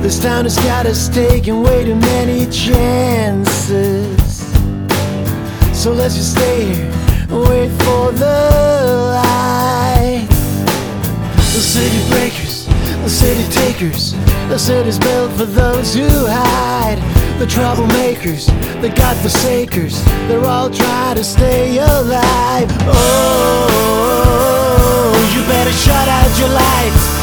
This town has got us taking way too many chances. So let's just stay here and wait for the light. The city breakers, the city takers, the city's built for those who hide. The troublemakers, the godforsakers, they're all trying to stay alive. Oh, you better shut out your lights.